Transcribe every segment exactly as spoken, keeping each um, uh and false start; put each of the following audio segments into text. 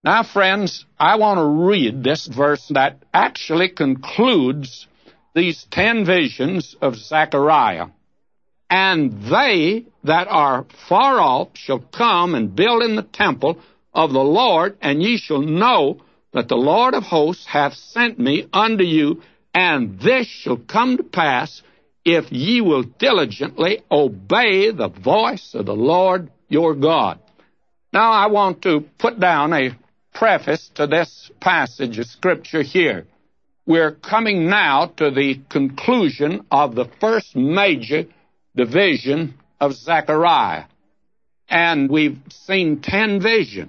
Now, friends, I want to read this verse that actually concludes these ten visions of Zechariah. And they that are far off shall come and build in the temple of the Lord, and ye shall know that the Lord of hosts hath sent me unto you, and this shall come to pass if ye will diligently obey the voice of the Lord your God. Now, I want to put down a preface to this passage of Scripture here. We're coming now to the conclusion of the first major division of Zechariah. And we've seen ten visions.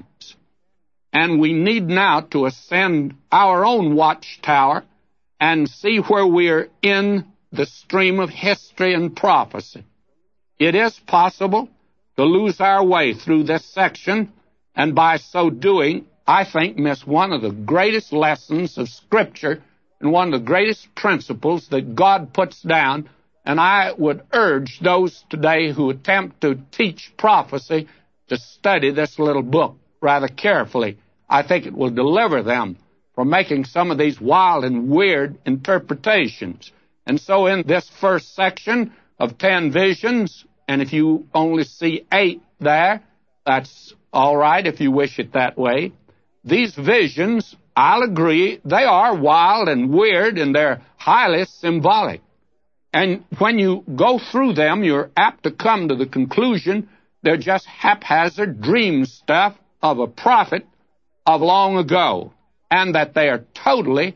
And we need now to ascend our own watchtower and see where we're in the stream of history and prophecy. It is possible to lose our way through this section, and by so doing, I think, miss one of the greatest lessons of Scripture and one of the greatest principles that God puts down. And I would urge those today who attempt to teach prophecy to study this little book rather carefully. I think it will deliver them from making some of these wild and weird interpretations. And so in this first section of ten visions, and if you only see eight there, that's all right if you wish it that way. These visions, I'll agree, they are wild and weird, and they're highly symbolic. And when you go through them, you're apt to come to the conclusion they're just haphazard dream stuff of a prophet of long ago, and that they are totally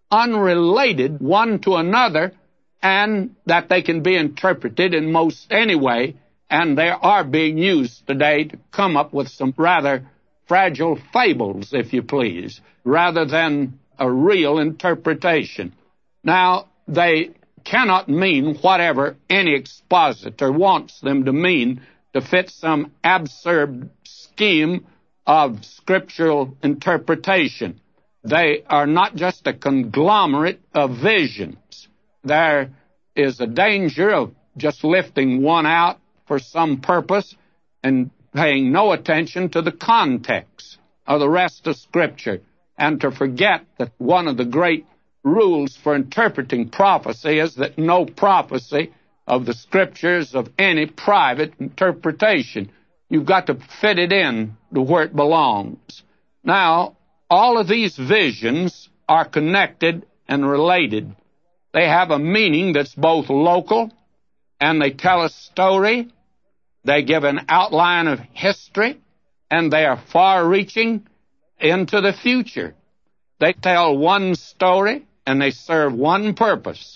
unrelated one to another, and that they can be interpreted in most any way, and they are being used today to come up with some rather fragile fables, if you please, rather than a real interpretation. Now, they cannot mean whatever any expositor wants them to mean to fit some absurd scheme of scriptural interpretation. They are not just a conglomerate of visions. There is a danger of just lifting one out for some purpose and paying no attention to the context of the rest of Scripture, and to forget that one of the great rules for interpreting prophecy is that no prophecy of the Scriptures of any private interpretation. You've got to fit it in to where it belongs. Now, all of these visions are connected and related. They have a meaning that's both local, and they tell a story. They give an outline of history, and they are far-reaching into the future. They tell one story, and they serve one purpose.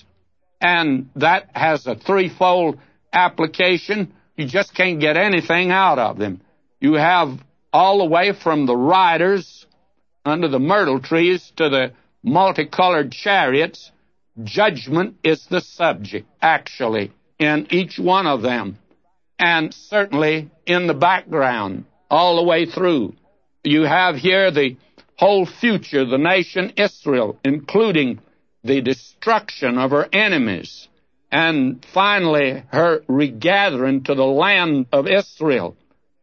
And that has a threefold application. You just can't get anything out of them. You have all the way from the riders under the myrtle trees to the multicolored chariots. Judgment is the subject, actually, in each one of them. And certainly in the background, all the way through. You have here the whole future, the nation Israel, including the destruction of her enemies, and finally her regathering to the land of Israel,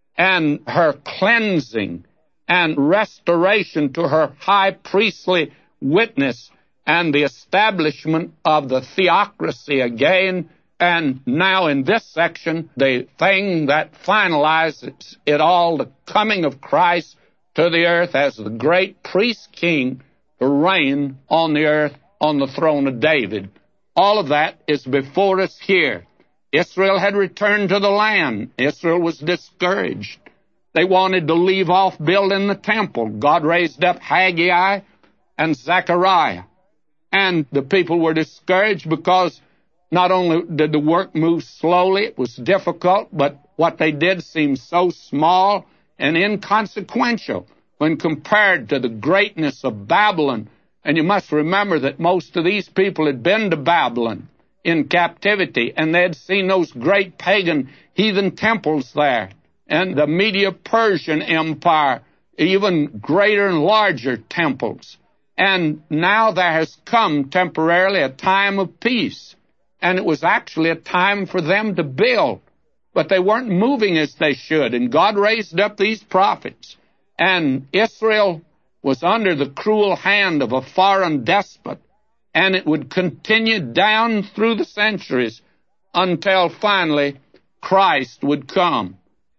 and her cleansing and restoration to her high priestly witness, and the establishment of the theocracy again. And now in this section, the thing that finalizes it all, the coming of Christ to the earth as the great priest-king to reign on the earth on the throne of David. All of that is before us here. Israel had returned to the land. Israel was discouraged. They wanted to leave off building the temple. God raised up Haggai and Zechariah. And the people were discouraged because not only did the work move slowly, it was difficult, but what they did seemed so small and inconsequential when compared to the greatness of Babylon. And you must remember that most of these people had been to Babylon in captivity, and they had seen those great pagan heathen temples there, and the Medo-Persian Empire, even greater and larger temples. And now there has come temporarily a time of peace. And it was actually a time for them to build. But they weren't moving as they should. And God raised up these prophets. And Israel was under the cruel hand of a foreign despot, and it would continue down through the centuries until finally Christ would come.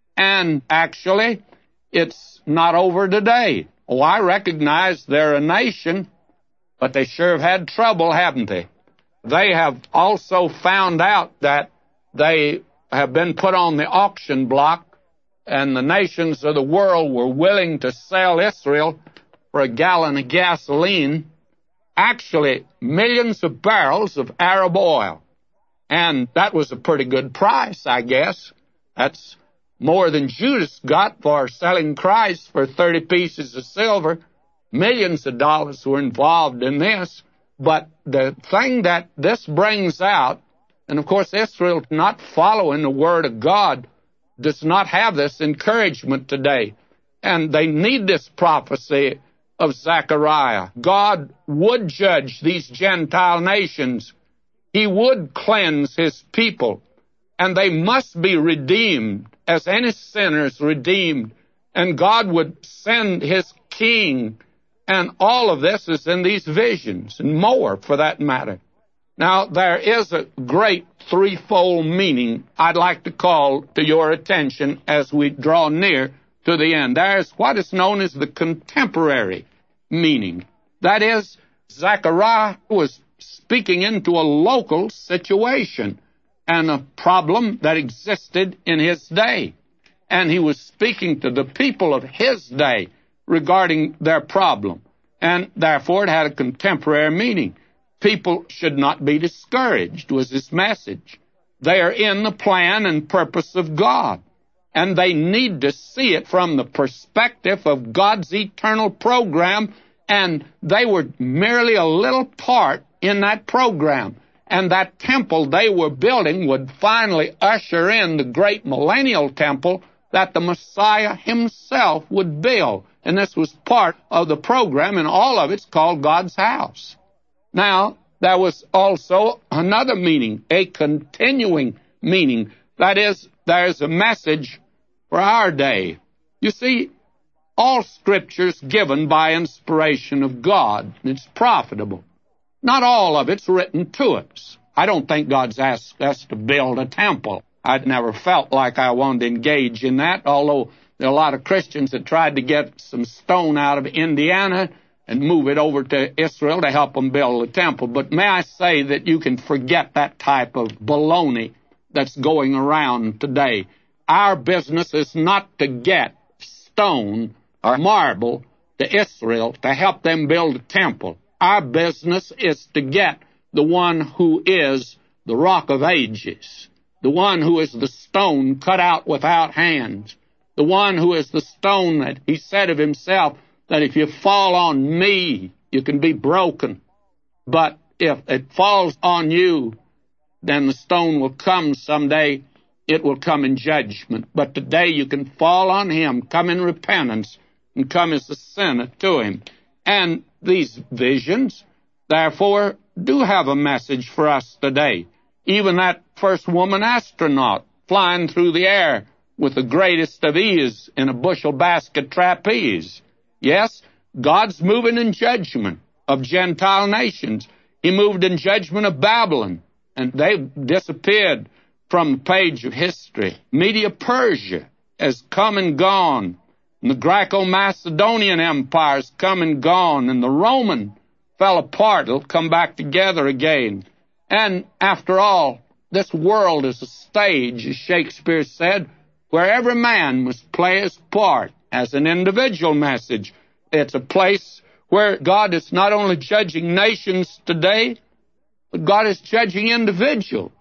And actually, it's not over today. Oh, I recognize they're a nation, but they sure have had trouble, haven't they? They have also found out that they have been put on the auction block, and the nations of the world were willing to sell Israel for a gallon of gasoline, actually millions of barrels of Arab oil. And that was a pretty good price, I guess. That's more than Judas got for selling Christ for thirty pieces of silver. Millions of dollars were involved in this. But the thing that this brings out, and of course Israel not following the Word of God, does not have this encouragement today. And they need this prophecy of Zechariah. God would judge these Gentile nations. He would cleanse His people. And they must be redeemed as any sinner is redeemed. And God would send His king. And all of this is in these visions, and more for that matter. Now, there is a great threefold meaning I'd like to call to your attention as we draw near to the end. There's what is known as the contemporary meaning. That is, Zechariah was speaking into a local situation and a problem that existed in his day. And he was speaking to the people of his day regarding their problem. And therefore it had a contemporary meaning. People should not be discouraged, was his message. They are in the plan and purpose of God, and they need to see it from the perspective of God's eternal program, and they were merely a little part in that program. And that temple they were building would finally usher in the great millennial temple that the Messiah himself would build. And this was part of the program, and all of it's called God's house. Now, there was also another meaning, a continuing meaning. That is, there's a message for our day. You see, all Scripture is given by inspiration of God. It's profitable. Not all of it's written to us. I don't think God's asked us to build a temple. I'd never felt like I wanted to engage in that, although there are a lot of Christians that tried to get some stone out of Indiana and move it over to Israel to help them build a temple. But may I say that you can forget that type of baloney that's going around today. Our business is not to get stone or marble to Israel to help them build a temple. Our business is to get the one who is the Rock of Ages, the one who is the stone cut out without hands, the one who is the stone that he said of himself, that if you fall on me, you can be broken. But if it falls on you, then the stone will come someday. It will come in judgment. But today you can fall on him, come in repentance, and come as a sinner to him. And these visions, therefore, do have a message for us today. Even that first woman astronaut flying through the air with the greatest of ease in a bushel basket trapeze. Yes, God's moving in judgment of Gentile nations. He moved in judgment of Babylon, and they've disappeared from the page of history. Media-Persia has come and gone, and the Greco-Macedonian Empire has come and gone, and the Roman fell apart. It'll come back together again. And after all, this world is a stage, as Shakespeare said, where every man must play his part as an individual message. It's a place where God is not only judging nations today, but God is judging individuals.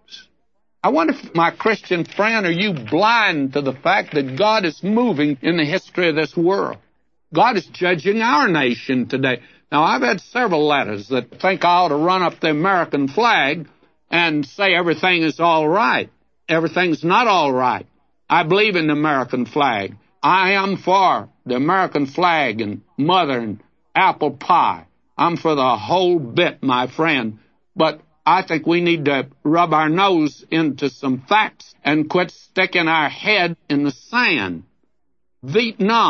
I wonder if, my Christian friend, are you blind to the fact that God is moving in the history of this world? God is judging our nation today. Now, I've had several letters that think I ought to run up the American flag and say everything is all right. Everything's not all right. I believe in the American flag. I am for the American flag and mother and apple pie. I'm for the whole bit, my friend. But I think we need to rub our nose into some facts and quit sticking our head in the sand. Vietnam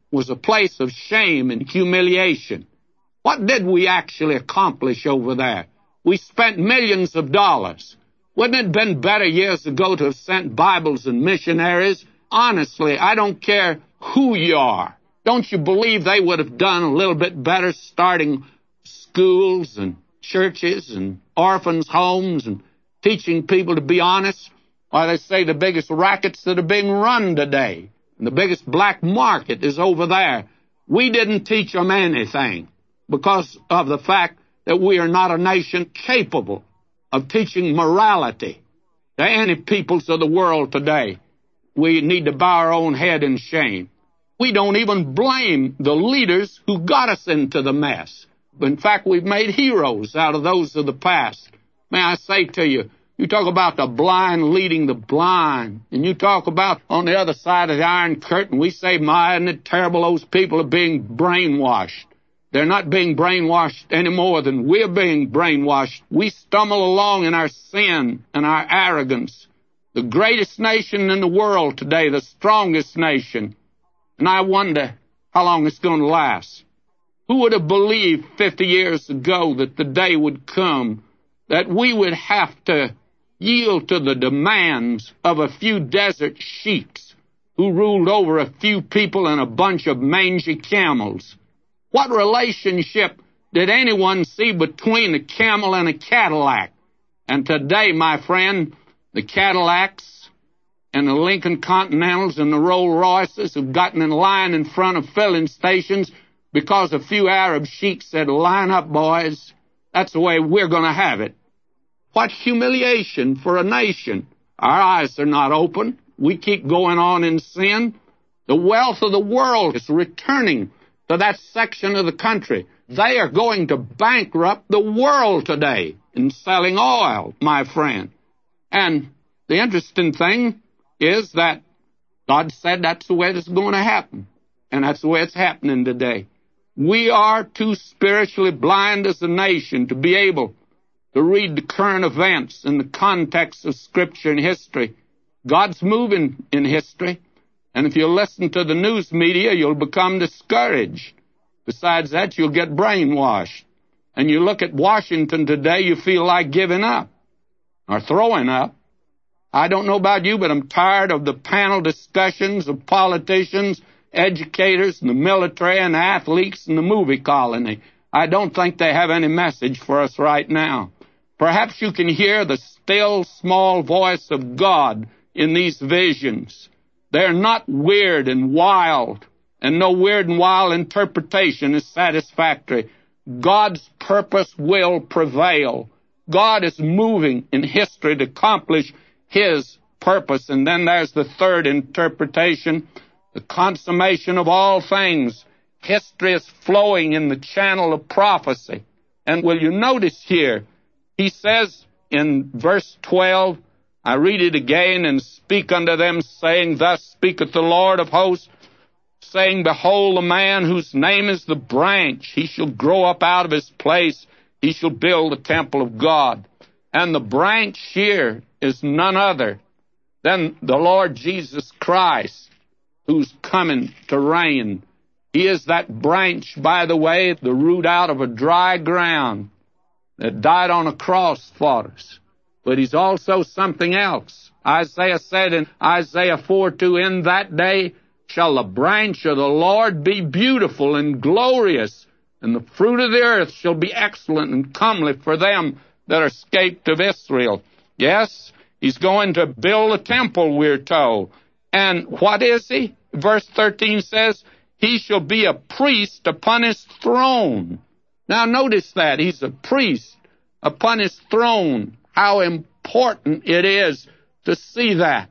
was a place of shame and humiliation. What did we actually accomplish over there? We spent millions of dollars. Wouldn't it have been better years ago to have sent Bibles and missionaries? Honestly, I don't care who you are. Don't you believe they would have done a little bit better starting schools and churches and orphans' homes and teaching people to be honest? Why, they say the biggest rackets that are being run today, and the biggest black market is over there. We didn't teach them anything because of the fact that we are not a nation capable of teaching morality to any peoples of the world today. We need to bow our own head in shame. We don't even blame the leaders who got us into the mess. In fact, we've made heroes out of those of the past. May I say to you, you talk about the blind leading the blind, and you talk about on the other side of the Iron Curtain, we say, my, isn't it terrible those people are being brainwashed. They're not being brainwashed any more than we're being brainwashed. We stumble along in our sin and our arrogance. The greatest nation in the world today, the strongest nation, and I wonder how long it's going to last. Who would have believed fifty years ago that the day would come that we would have to yield to the demands of a few desert sheiks who ruled over a few people and a bunch of mangy camels? What relationship did anyone see between a camel and a Cadillac? And today, my friend, the Cadillacs and the Lincoln Continentals and the Rolls Royces have gotten in line in front of filling stations because a few Arab sheiks said, line up, boys. That's the way we're going to have it. What humiliation for a nation. Our eyes are not open. We keep going on in sin. The wealth of the world is returning to that section of the country. They are going to bankrupt the world today in selling oil, my friend. And the interesting thing is that God said that's the way it's going to happen. And that's the way it's happening today. We are too spiritually blind as a nation to be able to read the current events in the context of Scripture and history. God's moving in history. And if you listen to the news media, you'll become discouraged. Besides that, you'll get brainwashed. And you look at Washington today, you feel like giving up or throwing up. I don't know about you, but I'm tired of the panel discussions of politicians, educators, and the military, and the athletes, and the movie colony. I don't think they have any message for us right now. Perhaps you can hear the still, small voice of God in these visions. They're not weird and wild, and no weird and wild interpretation is satisfactory. God's purpose will prevail. God is moving in history to accomplish His purpose. And then there's the third interpretation, the consummation of all things. History is flowing in the channel of prophecy. And will you notice here, he says in verse twelve, I read it again, and speak unto them, saying, thus speaketh the Lord of hosts, saying, behold, the man whose name is the branch, he shall grow up out of his place, he shall build the temple of God. And the branch here is none other than the Lord Jesus Christ, who's coming to reign. He is that branch, by the way, the root out of a dry ground that died on a cross for us. But he's also something else. Isaiah said in Isaiah four two, in that day shall the branch of the Lord be beautiful and glorious, and the fruit of the earth shall be excellent and comely for them that are escaped of Israel. Yes, he's going to build a temple, we're told. And what is he? Verse thirteen says, he shall be a priest upon his throne. Now notice that. He's a priest upon his throne. How important it is to see that.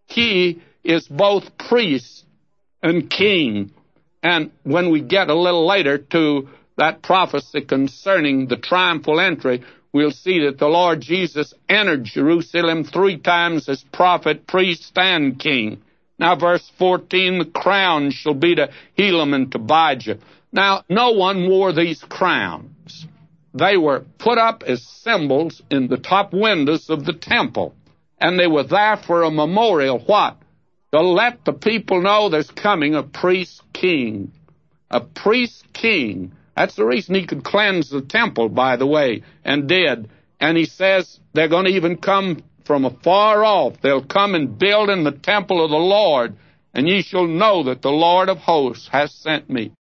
He is both priest and king. And when we get a little later to that prophecy concerning the triumphal entry, we'll see that the Lord Jesus entered Jerusalem three times as prophet, priest, and king. Now, verse fourteen, the crown shall be to Helam and Tobijah. Now, no one wore these crowns. They were put up as symbols in the top windows of the temple. And they were there for a memorial, what? to let the people know there's coming a priest king. A priest king. That's the reason he could cleanse the temple, by the way, and did. And he says they're going to even come from afar off. They'll come and build in the temple of the Lord, and ye shall know that the Lord of hosts has sent me.